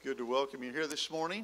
Good to welcome you here this morning.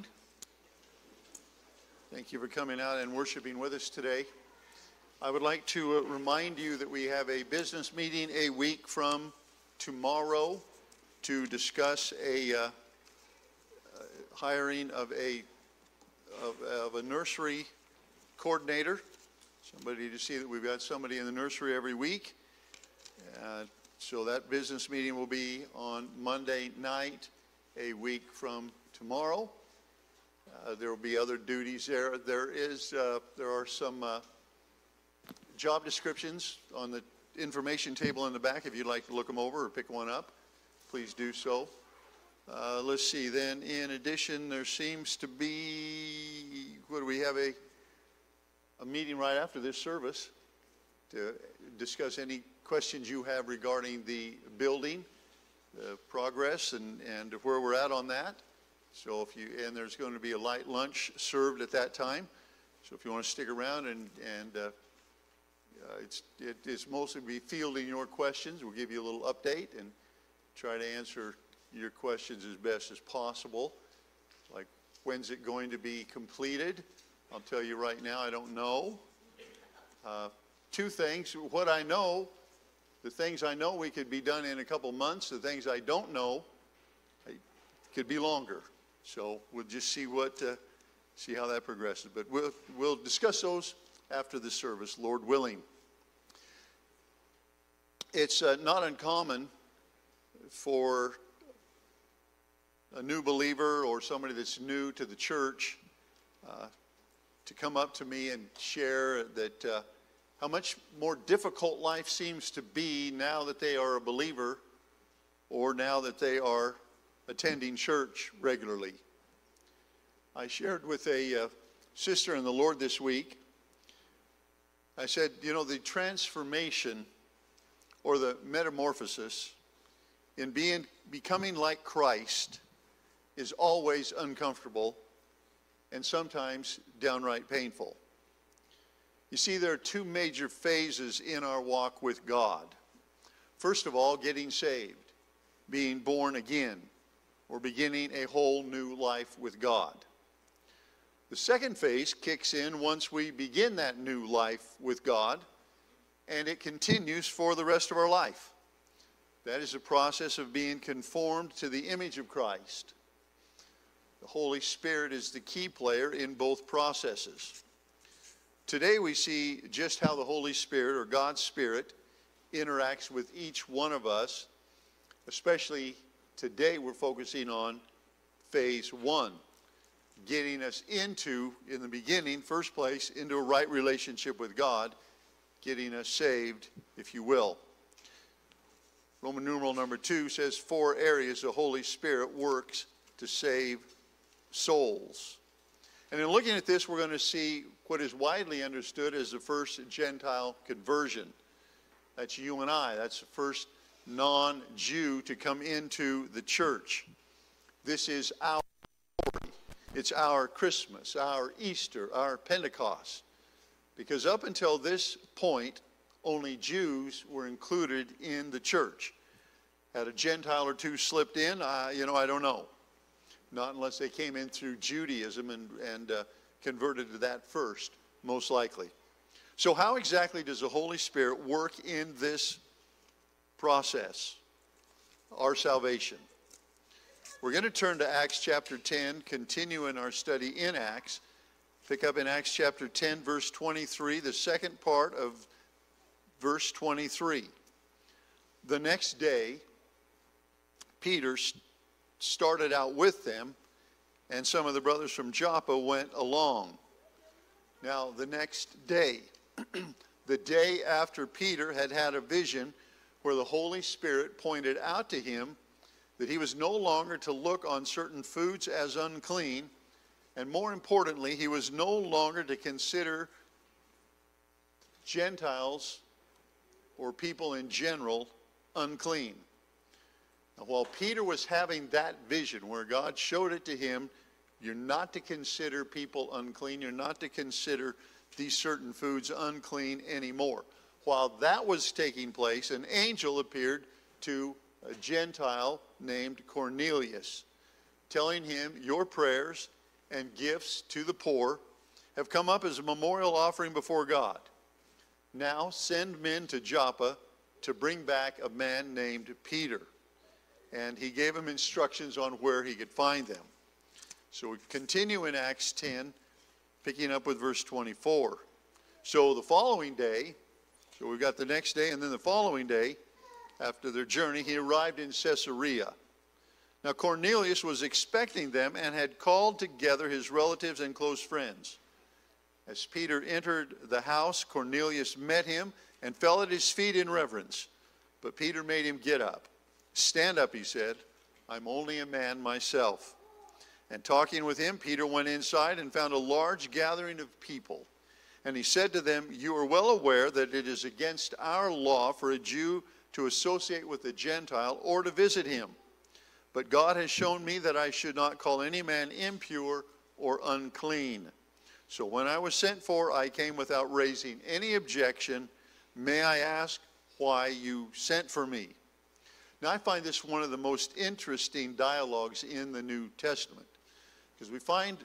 Thank you for coming out and worshiping with us today. I would like to remind you that we have a business meeting a week from tomorrow to discuss a hiring of a nursery coordinator. Somebody to see that we've got somebody in the nursery every week. So that business meeting will be on Monday night, a week from tomorrow. There will be other duties there. There are some job descriptions on the information table in the back. If you'd like to look them over or pick one up, please do so. Let's see. Then, in addition, there seems to be, we have a meeting right after this service to discuss any questions you have regarding the building, progress, and where we're at on that. So there's going to be a light lunch served at that time. So if you want to stick around it's mostly be fielding your questions. We'll give you a little update and try to answer your questions as best as possible. Like, when's it going to be completed? I'll tell you right now, I don't know. Two things. What I know, the things I know we could be done in a couple months. The things I don't know, it could be longer. So we'll just see see how that progresses. But we'll discuss those after the service, Lord willing. It's not uncommon for a new believer or somebody that's new to the church to come up to me and share that how much more difficult life seems to be now that they are a believer or now that they are attending church regularly. I shared with a sister in the Lord this week. I said, the transformation or the metamorphosis in becoming like Christ is always uncomfortable and sometimes downright painful. You see, there are two major phases in our walk with God. First of all, getting saved, being born again, or beginning a whole new life with God. The second phase kicks in once we begin that new life with God, and it continues for the rest of our life. That is the process of being conformed to the image of Christ. The Holy Spirit is the key player in both processes. Today we see just how the Holy Spirit, or God's Spirit, interacts with each one of us. Especially today we're focusing on phase one, getting us into, in the beginning, first place, into a right relationship with God, getting us saved, if you will. Roman numeral number 2 says 4 areas the Holy Spirit works to save souls. And in looking at this, we're going to see what is widely understood as the first Gentile conversion. That's you and I. That's the first non-Jew to come into the church. This is our story. It's our Christmas, our Easter, our Pentecost. Because up until this point, only Jews were included in the church. Had a Gentile or two slipped in, I don't know. Not unless they came in through Judaism and converted to that first, most likely. So how exactly does the Holy Spirit work in this process, our salvation? We're going to turn to Acts chapter 10, continue in our study in Acts. Pick up in Acts chapter 10, verse 23, the second part of verse 23. The next day, Peter started out with them, and some of the brothers from Joppa went along. Now, the next day, the day after Peter had had a vision where the Holy Spirit pointed out to him that he was no longer to look on certain foods as unclean, and more importantly, he was no longer to consider Gentiles or people in general unclean. Now, while Peter was having that vision where God showed it to him, you're not to consider people unclean, you're not to consider these certain foods unclean anymore. While that was taking place, an angel appeared to a Gentile named Cornelius. telling him, your prayers and gifts to the poor have come up as a memorial offering before God. Now send men to Joppa to bring back a man named Peter. And he gave him instructions on where he could find them. So we continue in Acts 10, picking up with verse 24. So the following day, so we've got the next day, and then the following day, after their journey, he arrived in Caesarea. Now Cornelius was expecting them and had called together his relatives and close friends. As Peter entered the house, Cornelius met him and fell at his feet in reverence. But Peter made him get up. Stand up, he said. I'm only a man myself. And talking with him, Peter went inside and found a large gathering of people. And he said to them, you are well aware that it is against our law for a Jew to associate with a Gentile or to visit him. But God has shown me that I should not call any man impure or unclean. So when I was sent for, I came without raising any objection. May I ask why you sent for me? Now I find this one of the most interesting dialogues in the New Testament. Because we find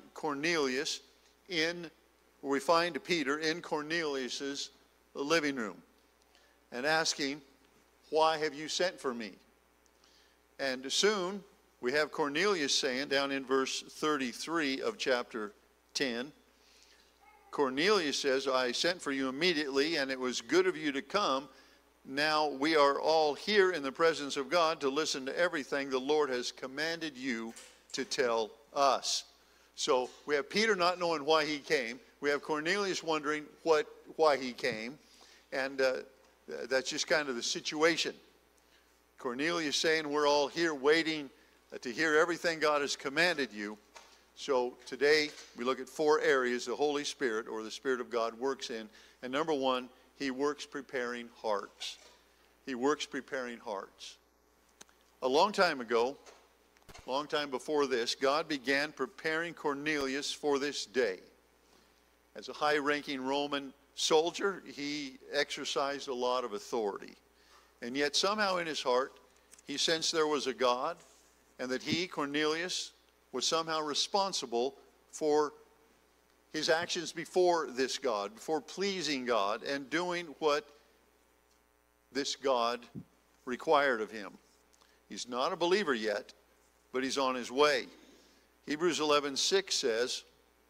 Peter in Cornelius's living room and asking, why have you sent for me? And soon we have Cornelius saying, down in verse 33 of chapter 10, Cornelius says, I sent for you immediately, and it was good of you to come. Now we are all here in the presence of God to listen to everything the Lord has commanded you to tell us. So we have Peter not knowing why he came. We have Cornelius wondering why he came. And that's just kind of the situation. Cornelius saying, we're all here waiting to hear everything God has commanded you. So today we look at 4 areas the Holy Spirit or the Spirit of God works in. And number 1, he works preparing hearts. He works preparing hearts. A long time ago, long time before this, God began preparing Cornelius for this day. As a high-ranking Roman soldier, he exercised a lot of authority. And yet somehow in his heart, he sensed there was a God and that he, Cornelius, was somehow responsible for his actions before this God, before pleasing God and doing what this God required of him. He's not a believer yet, but he's on his way. Hebrews 11:6 says,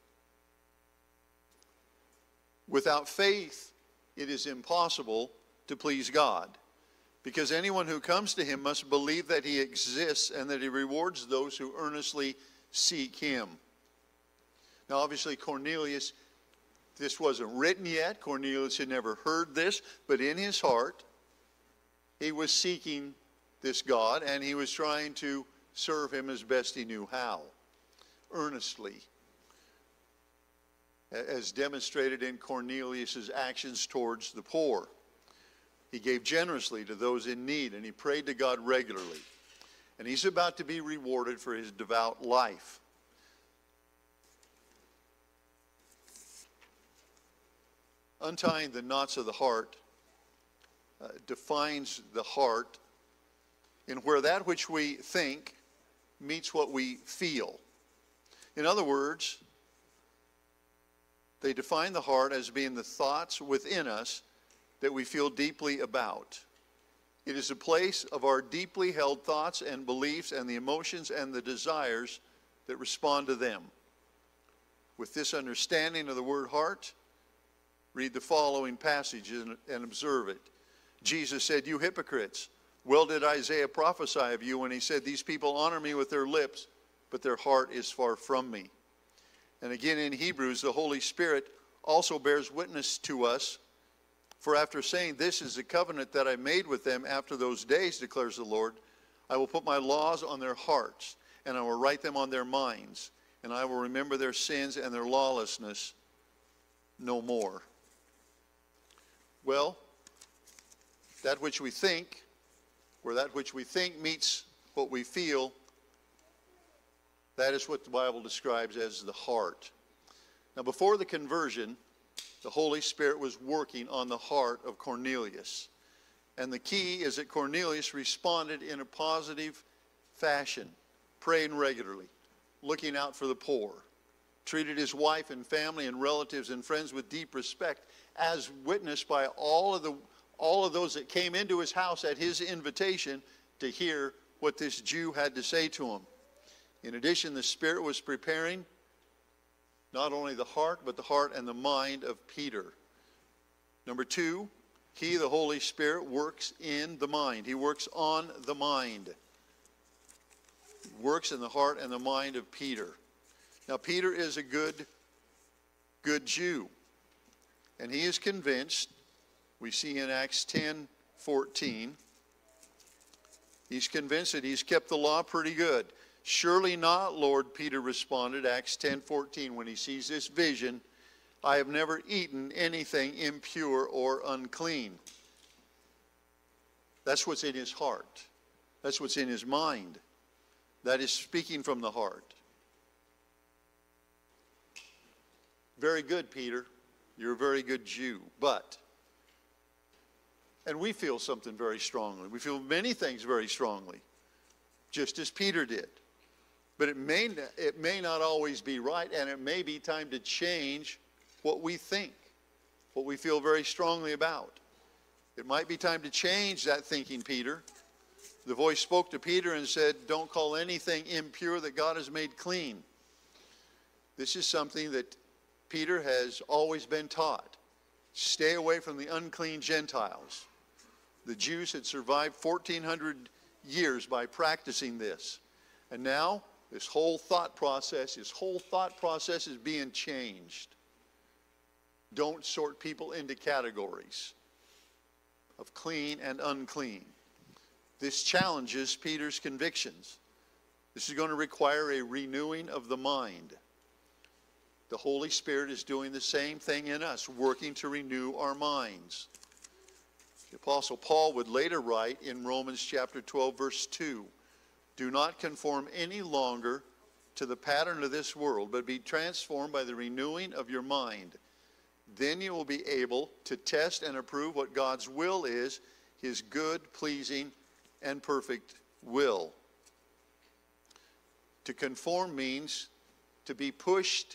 without faith, it is impossible to please God, because anyone who comes to him must believe that he exists and that he rewards those who earnestly seek him. Now, obviously, Cornelius, this wasn't written yet. Cornelius had never heard this, but in his heart, he was seeking this God, and he was trying to serve him as best he knew how, earnestly, as demonstrated in Cornelius' actions towards the poor. He gave generously to those in need, and he prayed to God regularly. And he's about to be rewarded for his devout life. Untying the knots of the heart defines the heart in where that which we think meets what we feel. In other words, they define the heart as being the thoughts within us that we feel deeply about. It is a place of our deeply held thoughts and beliefs and the emotions and the desires that respond to them. With this understanding of the word heart, read the following passage and observe it. Jesus said, you hypocrites, well did Isaiah prophesy of you when he said, these people honor me with their lips, but their heart is far from me. And again in Hebrews, the Holy Spirit also bears witness to us. For after saying, this is the covenant that I made with them after those days, declares the Lord, I will put my laws on their hearts, and I will write them on their minds, and I will remember their sins and their lawlessness no more. Well, that which we think, where that which we think meets what we feel, that is what the Bible describes as the heart. Now, before the conversion, the Holy Spirit was working on the heart of Cornelius. And the key is that Cornelius responded in a positive fashion, praying regularly, looking out for the poor, treated his wife and family and relatives and friends with deep respect, as witnessed by all of those that came into his house at his invitation to hear what this Jew had to say to him. In addition, the Spirit was preparing not only the heart, but the heart and the mind of Peter. Number two, he, the Holy Spirit, works in the mind. He works on the mind. He works in the heart and the mind of Peter. Now, Peter is a good Jew. And he is convinced, we see in Acts 10:14, he's convinced that he's kept the law pretty good. Surely not, Lord, Peter responded, Acts 10:14, when he sees this vision, I have never eaten anything impure or unclean. That's what's in his heart. That's what's in his mind. That is speaking from the heart. Very good, Peter. You're a very good Jew. But, and we feel something very strongly. We feel many things very strongly, just as Peter did. But it may not always be right, and it may be time to change what we think, what we feel very strongly about. It might be time to change that thinking, Peter. The voice spoke to Peter and said, don't call anything impure that God has made clean. This is something that Peter has always been taught. Stay away from the unclean Gentiles. The Jews had survived 1,400 years by practicing this. And now, this whole thought process is being changed. Don't sort people into categories of clean and unclean. This challenges Peter's convictions. This is going to require a renewing of the mind. The Holy Spirit is doing the same thing in us, working to renew our minds. The Apostle Paul would later write in Romans chapter 12, verse 2, do not conform any longer to the pattern of this world, but be transformed by the renewing of your mind. Then you will be able to test and approve what God's will is, his good, pleasing, and perfect will. To conform means to be pushed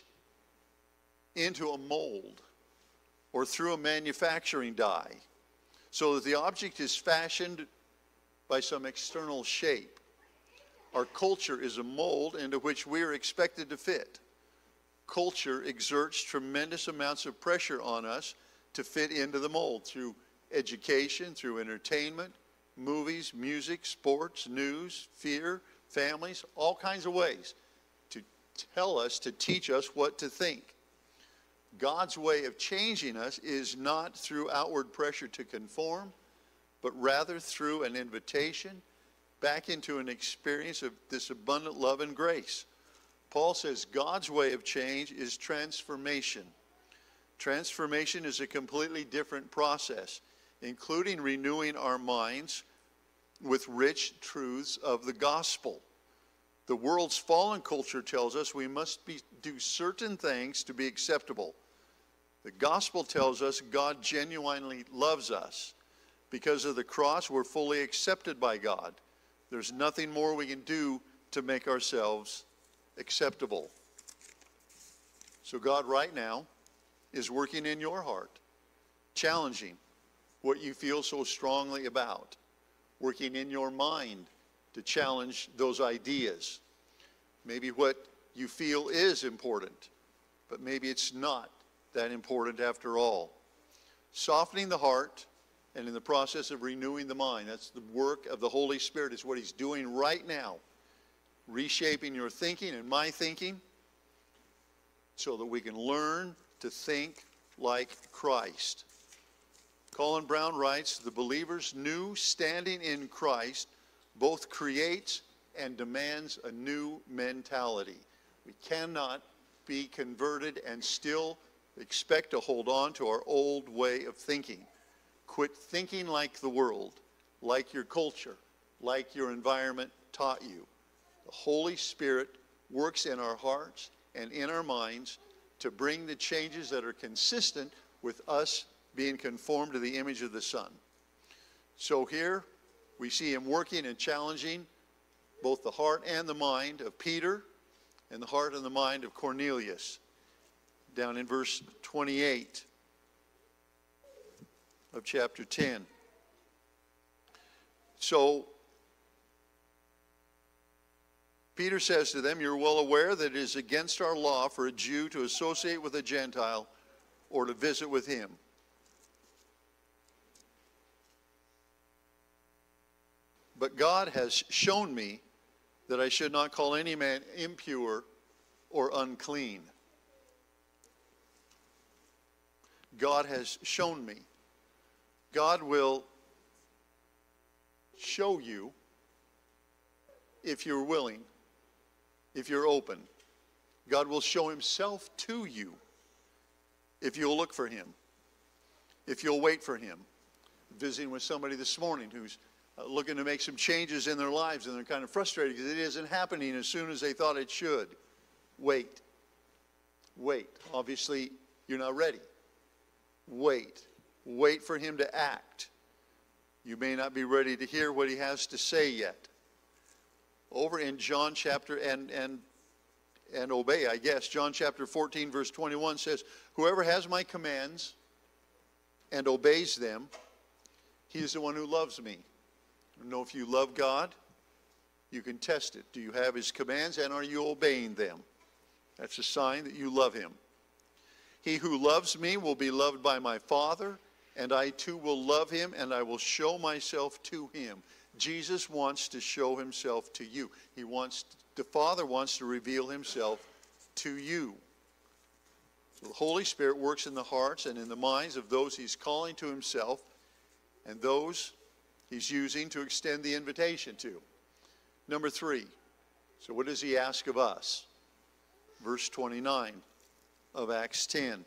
into a mold or through a manufacturing die so that the object is fashioned by some external shape. Our culture is a mold into which we are expected to fit. Culture exerts tremendous amounts of pressure on us to fit into the mold through education, through entertainment, movies, music, sports, news, fear, families, all kinds of ways to tell us, to teach us what to think. God's way of changing us is not through outward pressure to conform, but rather through an invitation back into an experience of this abundant love and grace. Paul says God's way of change is transformation. Transformation is a completely different process, including renewing our minds with rich truths of the gospel. The world's fallen culture tells us we must do certain things to be acceptable. The gospel tells us God genuinely loves us. Because of the cross, we're fully accepted by God. There's nothing more we can do to make ourselves acceptable. So God right now is working in your heart, challenging what you feel so strongly about, working in your mind to challenge those ideas. Maybe what you feel is important, but maybe it's not that important after all. Softening the heart and in the process of renewing the mind. That's the work of the Holy Spirit. It's what he's doing right now. Reshaping your thinking and my thinking so that we can learn to think like Christ. Colin Brown writes, the believer's new standing in Christ both creates and demands a new mentality. We cannot be converted and still expect to hold on to our old way of thinking. Quit thinking like the world, like your culture, like your environment taught you. The Holy Spirit works in our hearts and in our minds to bring the changes that are consistent with us being conformed to the image of the Son. So here we see him working and challenging both the heart and the mind of Peter. and the heart and the mind of Cornelius, down in verse 28 of chapter 10. So Peter says to them, "You're well aware that it is against our law for a Jew to associate with a Gentile or to visit with him. But God has shown me that I should not call any man impure or unclean." God has shown me. God will show you if you're willing, if you're open. God will show himself to you if you'll look for him, if you'll wait for him. Visiting with somebody this morning who's looking to make some changes in their lives, and they're kind of frustrated because it isn't happening as soon as they thought it should. Wait. Wait. Obviously, you're not ready. Wait. Wait for him to act. You may not be ready to hear what he has to say yet. Over in John chapter, and obey, I guess, John chapter 14, verse 21 says, "Whoever has my commands and obeys them, he is the one who loves me." I don't know if you love God. You can test it. Do you have his commands, and are you obeying them? That's a sign that you love him. "He who loves me will be loved by my Father, and I too will love him, and I will show myself to him." Jesus wants to show himself to you. The Father wants to reveal himself to you. The Holy Spirit works in the hearts and in the minds of those he's calling to himself, and those he's using to extend the invitation to. Number 3. So what does he ask of us? Verse 29 of Acts 10.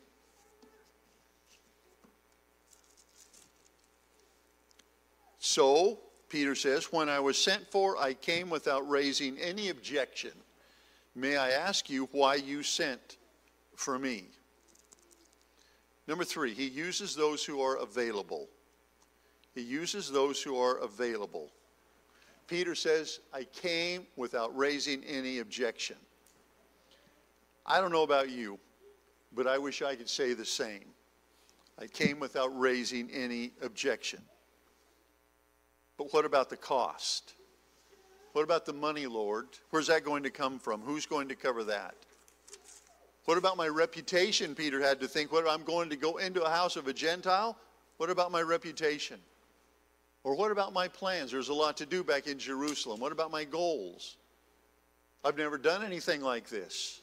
"So," Peter says, "when I was sent for, I came without raising any objection. May I ask you why you sent for me?" Number 3, he uses those who are available. He uses those who are available. Peter says, "I came without raising any objection." I don't know about you, but I wish I could say the same. I came without raising any objection. But what about the cost? What about the money, Lord? Where's that going to come from? Who's going to cover that? What about my reputation? Peter had to think, what, I'm going to go into a house of a Gentile? What about my reputation? Or what about my plans? There's a lot to do back in Jerusalem. What about my goals? I've never done anything like this.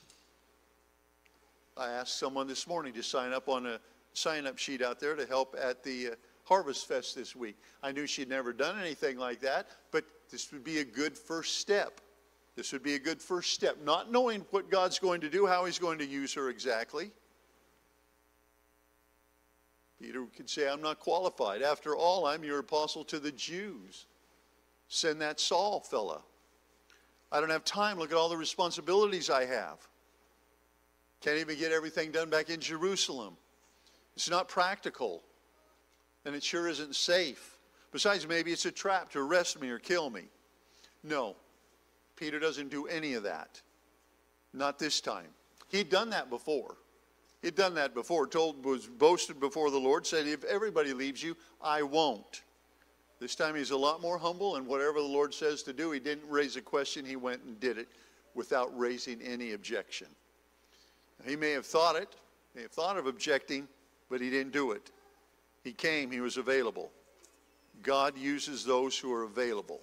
I asked someone this morning to sign up on a sign-up sheet out there to help at the Harvest Fest this week. I knew she'd never done anything like that, but this would be a good first step. This would be a good first step. Not knowing what God's going to do, how he's going to use her exactly. Peter could say, "I'm not qualified. After all, I'm your apostle to the Jews. Send that Saul fella. I don't have time. Look at all the responsibilities I have. Can't even get everything done back in Jerusalem. It's not practical. And it sure isn't safe. Besides, maybe it's a trap to arrest me or kill me." No, Peter doesn't do any of that. Not this time. He'd done that before. He'd done that before. Was boasted before the Lord, said, "If everybody leaves you, I won't." This time he's a lot more humble, and whatever the Lord says to do, he didn't raise a question. He went and did it without raising any objection. He may have thought of objecting, but he didn't do it. He came, he was available. God uses those who are available.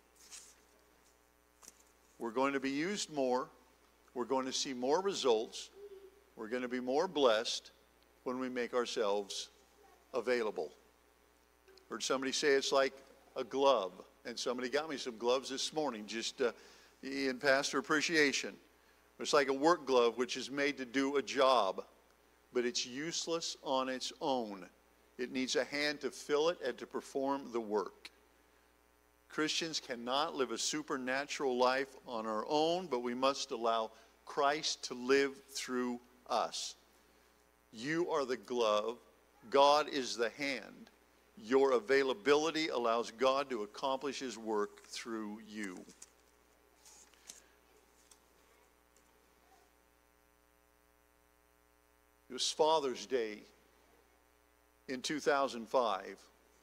We're going to be used more. We're going to see more results. We're going to be more blessed when we make ourselves available. Heard somebody say it's like a glove, and somebody got me some gloves this morning, just in pastor appreciation. It's like a work glove which is made to do a job, but it's useless on its own. It needs a hand to fill it and to perform the work. Christians cannot live a supernatural life on our own, but we must allow Christ to live through us. You are the glove. God is the hand. Your availability allows God to accomplish his work through you. It was Father's Day in 2005.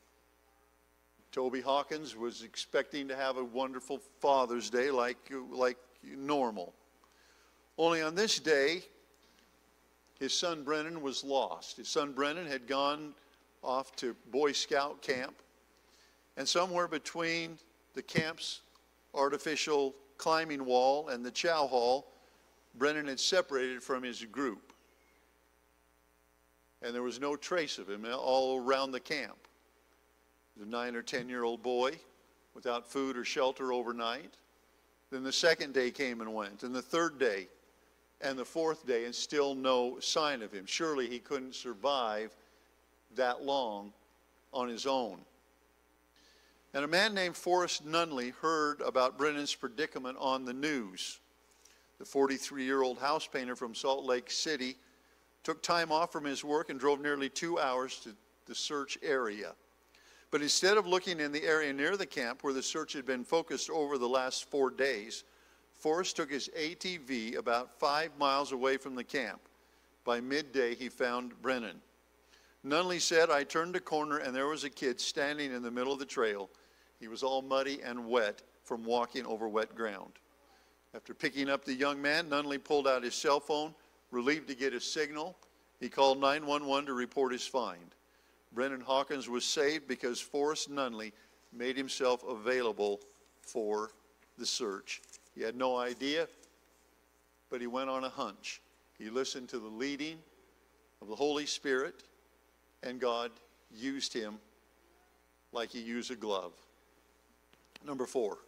Toby Hawkins was expecting to have a wonderful Father's Day like normal. Only on this day, his son Brennan was lost. His son Brennan had gone off to Boy Scout camp, and somewhere between the camp's artificial climbing wall and the chow hall, Brennan had separated from his group. And there was no trace of him all around the camp. The 9 or 10-year-old boy without food or shelter overnight. Then the second day came and went, and the third day, and the fourth day, and still no sign of him. Surely he couldn't survive that long on his own. And a man named Forrest Nunley heard about Brennan's predicament on the news. The 43-year-old house painter from Salt Lake City took time off from his work and drove nearly 2 hours to the search area. But instead of looking in the area near the camp where the search had been focused over the last 4 days, Forrest took his ATV about 5 miles away from the camp. By midday, he found Brennan. Nunley said, "I turned a corner and there was a kid standing in the middle of the trail. He was all muddy and wet from walking over wet ground." After picking up the young man, Nunley pulled out his cell phone. Relieved to get a signal, he called 911 to report his find. Brennan Hawkins was saved because Forrest Nunley made himself available for the search. He had no idea, but he went on a hunch. He listened to the leading of the Holy Spirit, and God used him like he used a glove. Number 4.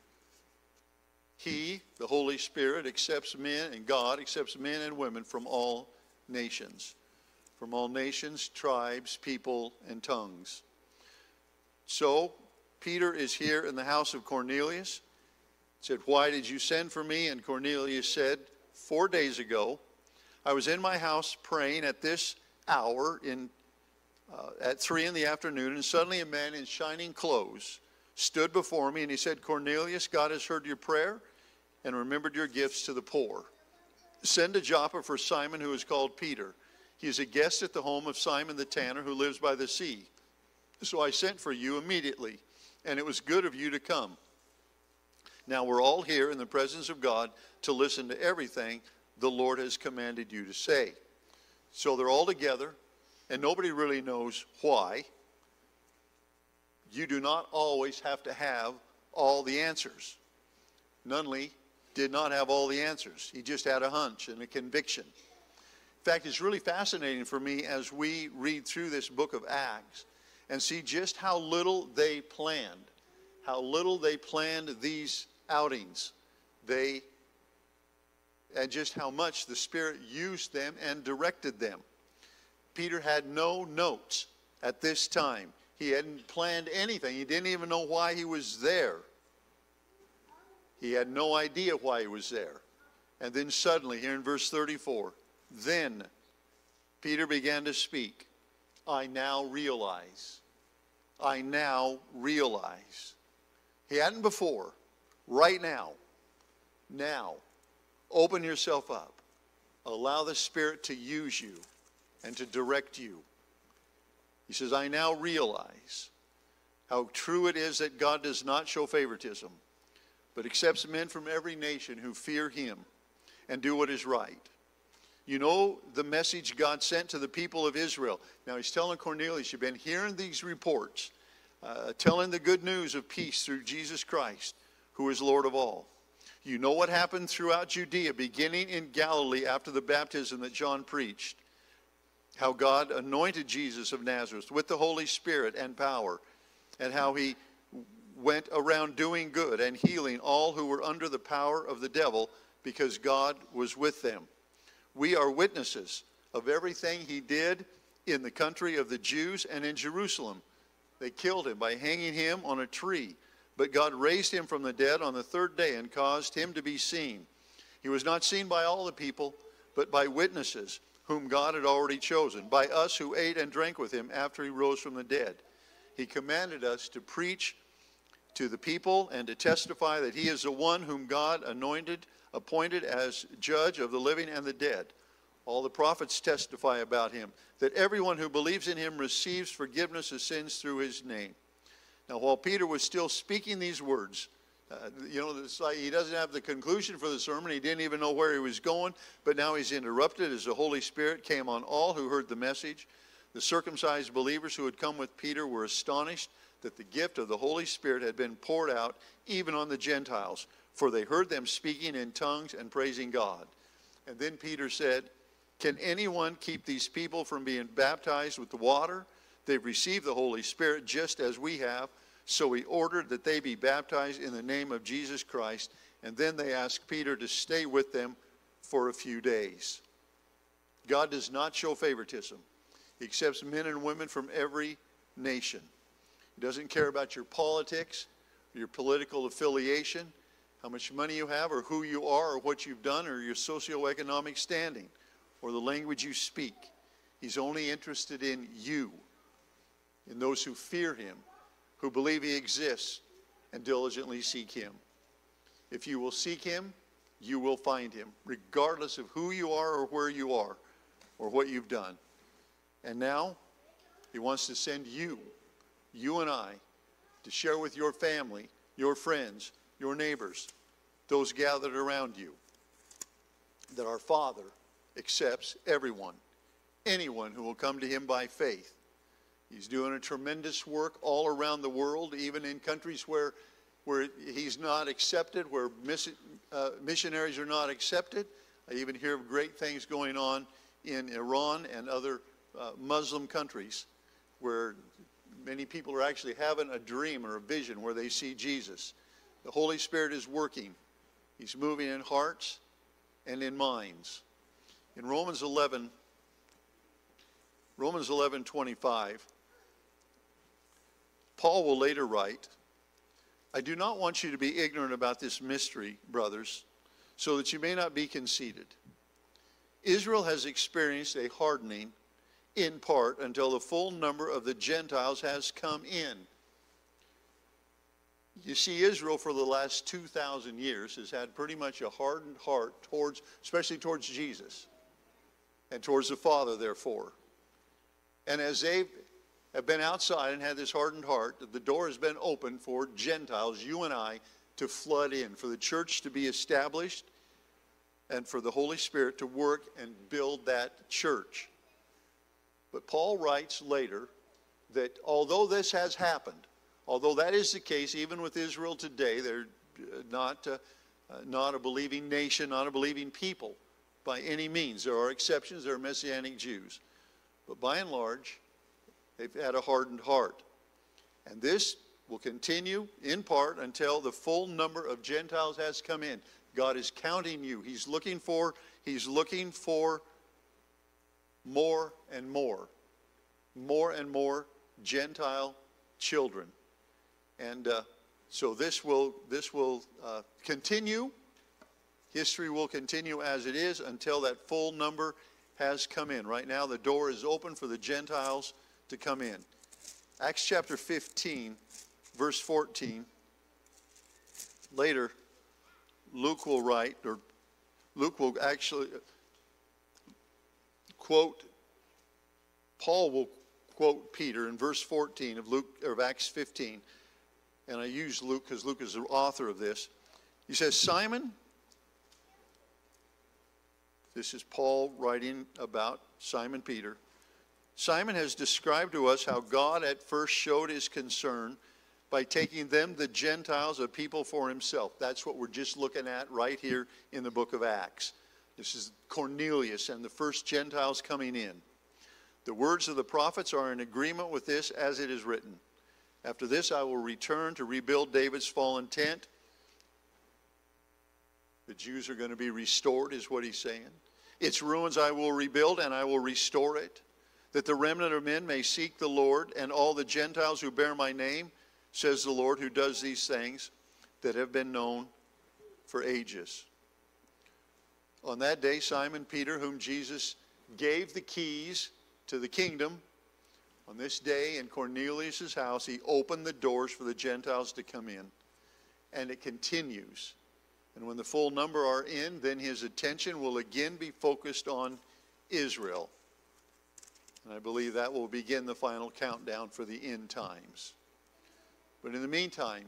He, the Holy Spirit, accepts men, and God accepts men and women from all nations. From all nations, tribes, people, and tongues. So, Peter is here in the house of Cornelius. He said, "Why did you send for me?" And Cornelius said, 4 days ago, I was in my house praying at this hour at 3 in the afternoon, and suddenly a man in shining clothes stood before me, and he said, "Cornelius, God has heard your prayer and remembered your gifts to the poor. Send to Joppa for Simon, who is called Peter. He is a guest at the home of Simon the tanner, who lives by the sea." So I sent for you immediately, and it was good of you to come. Now we're all here in the presence of God to listen to everything the Lord has commanded you to say. So they're all together, and nobody really knows why. You do not always have to have all the answers. Nunley did not have all the answers. He just had a hunch and a conviction. In fact, it's really fascinating for me as we read through this book of Acts and see just how little they planned these outings. And just how much the Spirit used them and directed them. Peter had no notes at this time. He hadn't planned anything. He didn't even know why he was there. He had no idea why he was there. And then suddenly, here in verse 34, then Peter began to speak. I now realize. He hadn't before. Right now. Now. Open yourself up. Allow the Spirit to use you and to direct you. He says, I now realize how true it is that God does not show favoritism, but accepts men from every nation who fear him and do what is right. You know the message God sent to the people of Israel. Now he's telling Cornelius, you've been hearing these reports, telling the good news of peace through Jesus Christ, who is Lord of all. You know what happened throughout Judea, beginning in Galilee after the baptism that John preached. How God anointed Jesus of Nazareth with the Holy Spirit and power, and how he went around doing good and healing all who were under the power of the devil, because God was with them. We are witnesses of everything he did in the country of the Jews and in Jerusalem. They killed him by hanging him on a tree, but God raised him from the dead on the third day and caused him to be seen. He was not seen by all the people, but by witnesses whom God had already chosen, by us who ate and drank with him after he rose from the dead. He commanded us to preach to the people and to testify that he is the one whom God appointed as judge of the living and the dead. All the prophets testify about him, that everyone who believes in him receives forgiveness of sins through his name. Now, while Peter was still speaking these words, it's like he doesn't have the conclusion for the sermon. He didn't even know where he was going, but now he's interrupted as the Holy Spirit came on all who heard the message. The circumcised believers who had come with Peter were astonished that the gift of the Holy Spirit had been poured out even on the Gentiles, for they heard them speaking in tongues and praising God. And then Peter said, "Can anyone keep these people from being baptized with the water? They've received the Holy Spirit just as we have." So he ordered that they be baptized in the name of Jesus Christ, and then they asked Peter to stay with them for a few days. God does not show favoritism. He accepts men and women from every nation. He doesn't care about your politics, your political affiliation, how much money you have, or who you are, or what you've done, or your socioeconomic standing, or the language you speak. He's only interested in you, in those who fear him, who believe he exists, and diligently seek him. If you will seek him, you will find him, regardless of who you are or where you are or what you've done. And now, he wants to send you and I, to share with your family, your friends, your neighbors, those gathered around you, that our Father accepts everyone, anyone who will come to him by faith. He's doing a tremendous work all around the world, even in countries where he's not accepted, where missionaries are not accepted. I even hear of great things going on in Iran and other Muslim countries where many people are actually having a dream or a vision where they see Jesus. The Holy Spirit is working. He's moving in hearts and in minds. In Romans 11:25, Paul will later write, "I do not want you to be ignorant about this mystery, brothers, so that you may not be conceited. Israel has experienced a hardening in part until the full number of the Gentiles has come in." You see, Israel for the last 2,000 years has had pretty much a hardened heart especially towards Jesus and towards the Father, therefore. And as they have been outside and had this hardened heart, the door has been open for Gentiles, you and I, to flood in, for the church to be established, and for the Holy Spirit to work and build that church. But Paul writes later that although this has happened, although that is the case even with Israel today, they're not a believing nation, not a believing people by any means. There are exceptions, there are Messianic Jews. But by and large, they've had a hardened heart. And this will continue in part until the full number of Gentiles has come in. God is counting you. He's looking for more and more Gentile children. And so this will continue. History will continue as it is until that full number has come in. Right now the door is open for the Gentiles to come in. Acts chapter 15, verse 14. Later, Luke will write, or Luke will actually quote, Paul will quote Peter in verse 14 of Acts 15. And I use Luke because Luke is the author of this. He says, "Simon," this is Paul writing about Simon Peter, "Simon has described to us how God at first showed his concern by taking them, the Gentiles, a people for himself." That's what we're just looking at right here in the book of Acts. This is Cornelius and the first Gentiles coming in. "The words of the prophets are in agreement with this, as it is written. After this I will return to rebuild David's fallen tent." The Jews are going to be restored, is what he's saying. "Its ruins I will rebuild, and I will restore it, that the remnant of men may seek the Lord, and all the Gentiles who bear my name, says the Lord, who does these things that have been known for ages." On that day, Simon Peter, whom Jesus gave the keys to the kingdom, on this day in Cornelius' house, he opened the doors for the Gentiles to come in. And it continues. And when the full number are in, then his attention will again be focused on Israel. And I believe that will begin the final countdown for the end times. But in the meantime,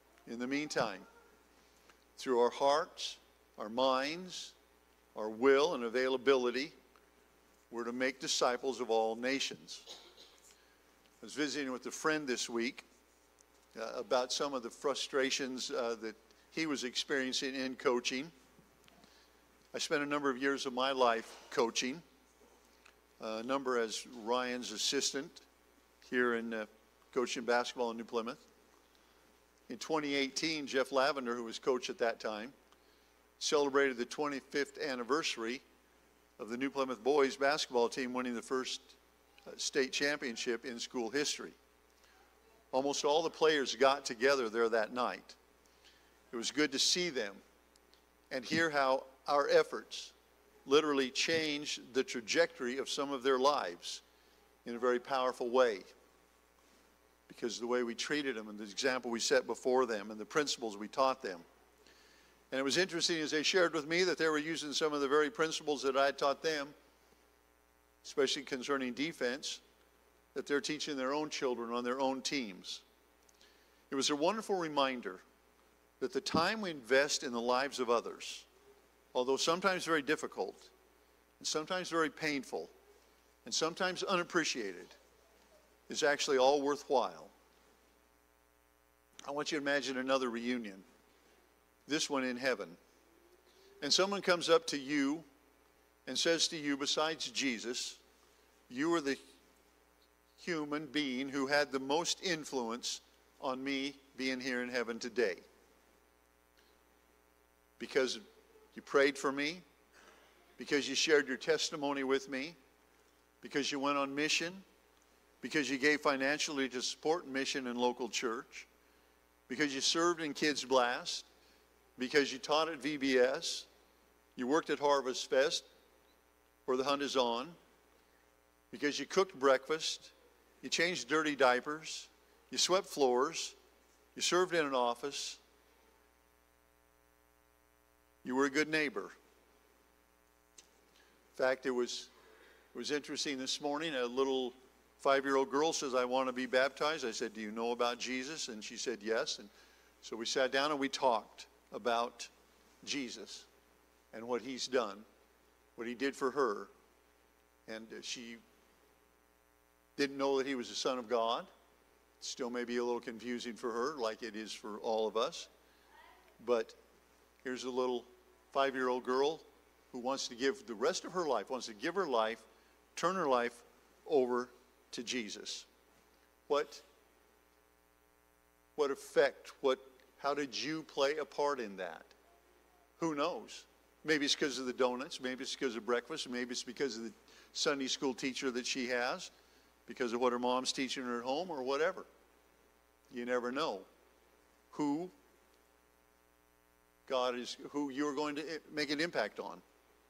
through our hearts, our minds, our will and availability, we're to make disciples of all nations. I was visiting with a friend this week about some of the frustrations that he was experiencing in coaching. I spent a number of years of my life coaching, a number as Ryan's assistant here in coaching basketball in New Plymouth. In 2018, Jeff Lavender, who was coach at that time, celebrated the 25th anniversary of the New Plymouth boys basketball team winning the first state championship in school history. Almost all the players got together there that night. It was good to see them and hear how our efforts literally changed the trajectory of some of their lives in a very powerful way, because of the way we treated them and the example we set before them and the principles we taught them. And it was interesting as they shared with me that they were using some of the very principles that I taught them, especially concerning defense, that they're teaching their own children on their own teams. It was a wonderful reminder that the time we invest in the lives of others, although sometimes very difficult, and sometimes very painful, and sometimes unappreciated, is actually all worthwhile. I want you to imagine another reunion, this one in heaven. And someone comes up to you and says to you, besides Jesus, you are the human being who had the most influence on me being here in heaven today. Because you prayed for me, because you shared your testimony with me, because you went on mission, because you gave financially to support mission and local church, because you served in Kids Blast, because you taught at VBS, you worked at Harvest Fest, where the hunt is on, because you cooked breakfast, you changed dirty diapers, you swept floors, you served in an office, you were a good neighbor. In fact, it was interesting this morning. A little 5-year-old girl says, I want to be baptized. I said, do you know about Jesus? And she said, yes. And so we sat down and we talked about Jesus and what he's done, what he did for her. And she didn't know that he was the Son of God. Still may be a little confusing for her, like it is for all of us. But here's a little 5-year-old girl who wants to give the rest of her life, wants to give her life, turn her life over to Jesus. What effect, how did you play a part in that? Who knows? Maybe it's because of the donuts, maybe it's because of breakfast, maybe it's because of the Sunday school teacher that she has, because of what her mom's teaching her at home, or whatever. You never know who you're going to make an impact on.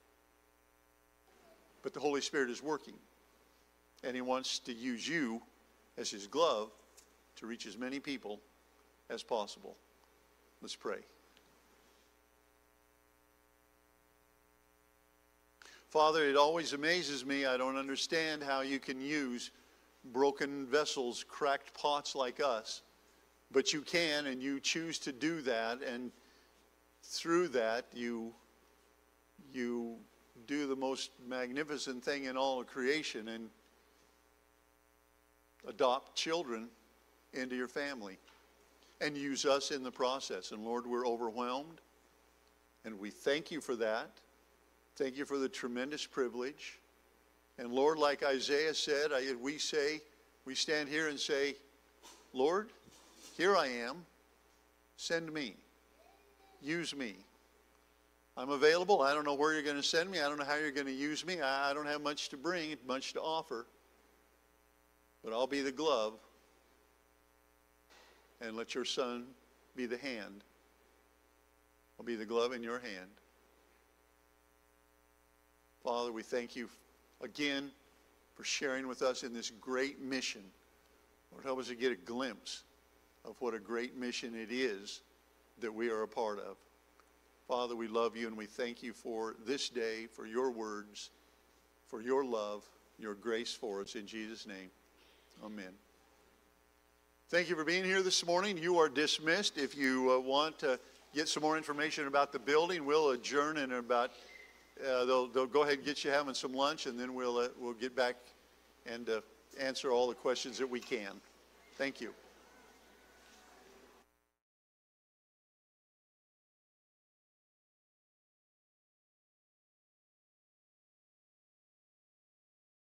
But the Holy Spirit is working, and he wants to use you as his glove to reach as many people as possible. Let's pray. Father, it always amazes me. I don't understand how you can use broken vessels, cracked pots like us, but you can, and you choose to do that, and through that you do the most magnificent thing in all of creation and adopt children into your family and use us in the process. And Lord, we're overwhelmed, and we thank you for that. Thank you for the tremendous privilege. And Lord, like Isaiah said, we stand here and say, Lord, here I am, send me, use me. I'm available. I don't know where you're going to send me. I don't know how you're going to use me. I don't have much to bring, much to offer. But I'll be the glove, and let your son be the hand. I'll be the glove in your hand. Father, we thank you again for sharing with us in this great mission. Lord, help us to get a glimpse of what a great mission it is that we are a part of. Father, we love you and we thank you for this day, for your words, for your love, your grace for us. In Jesus' name, amen. Thank you for being here this morning. You are dismissed. If you want to get some more information about the building, we'll adjourn in about, they'll go ahead and get you having some lunch, and then we'll get back and answer all the questions that we can. Thank you.